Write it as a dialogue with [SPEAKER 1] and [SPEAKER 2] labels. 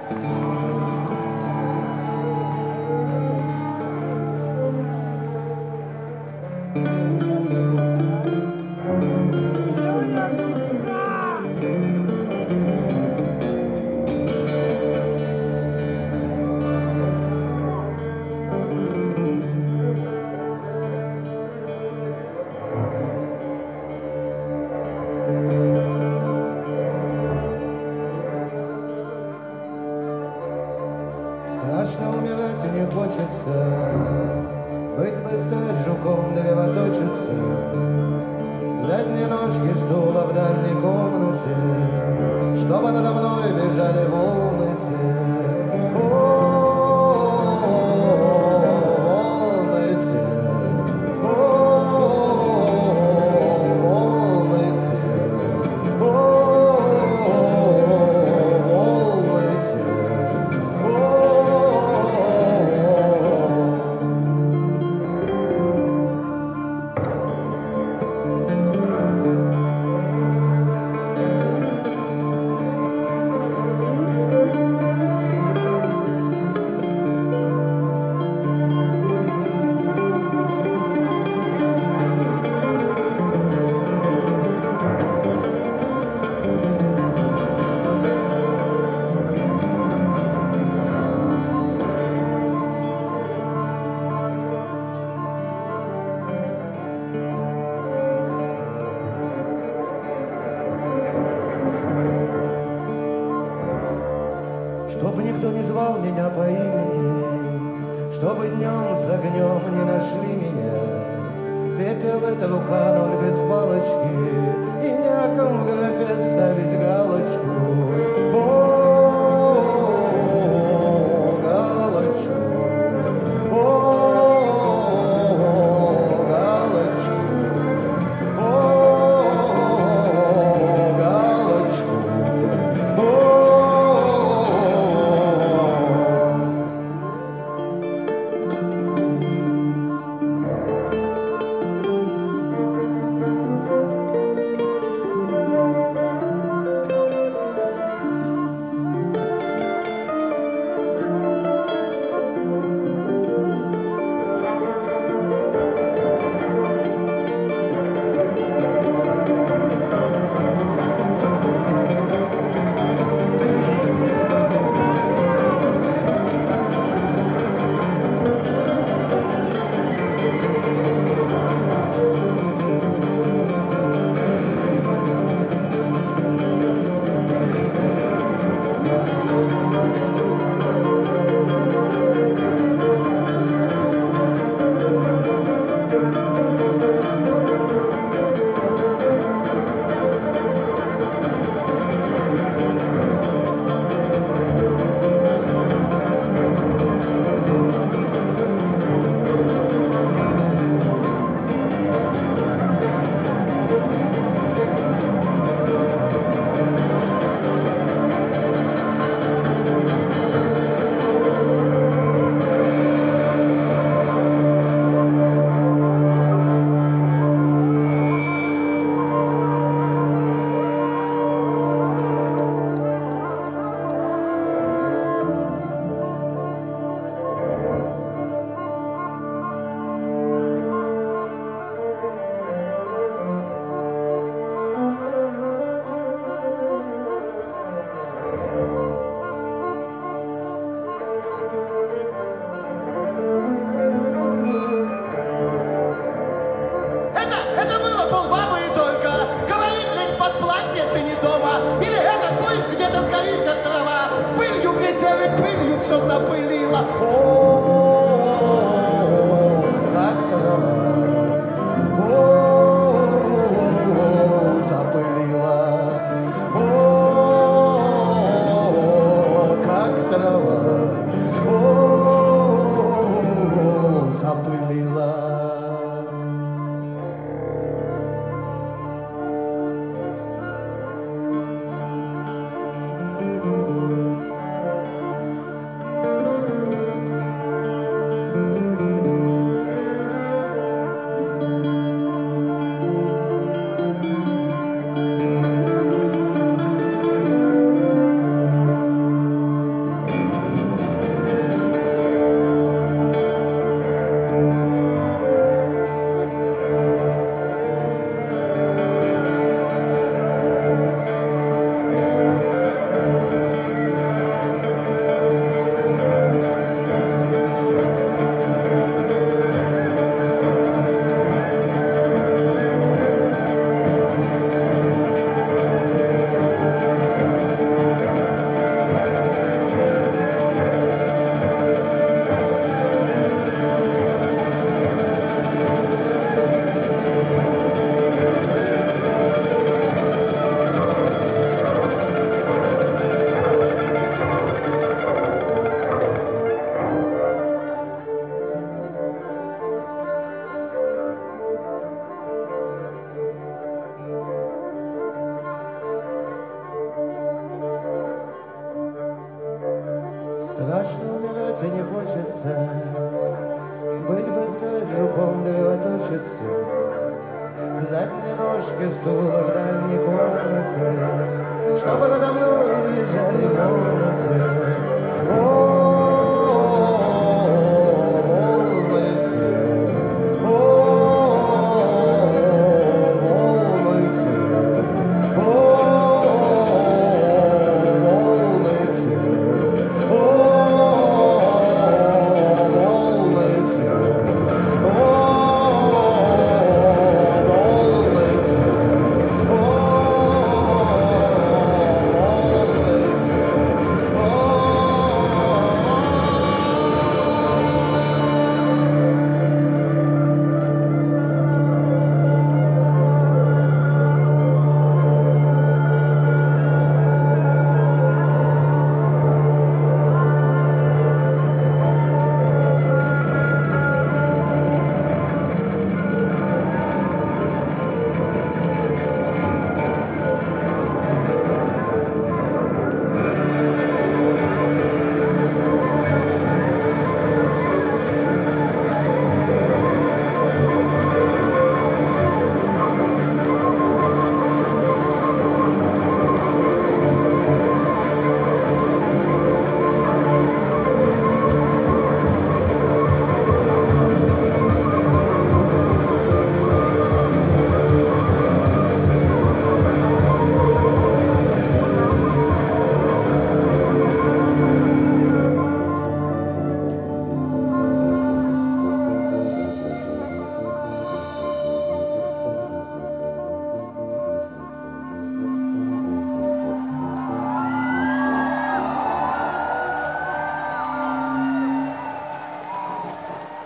[SPEAKER 1] Страшно умирать и не хочется, быть бы стать жуком, древоточиться, задние ножки стула в дальней комнате, чтобы надо мной бежали волны те. Волны те, волны те, волны те. Чтобы никто не звал меня по имени, чтобы днем с огнем не нашли меня. Пепел — это рука, ноль без палочки, и некому в графе ставить галочку. О, галочку, о, галочку, о, галочку, о. Полбабы и только. Говорит, лезь под платье, ты не дома. Или это, слышь, где-то сгоришь, как трава. Пылью мне серой, пылью все запылило. О, как трава. О, запылила. О, как трава. О, запылила. Страшно умирать и не хочется, быть быстро жуком древоточиться, в задней ножке стула в дальней комнате, чтобы надо мной въезжали волны.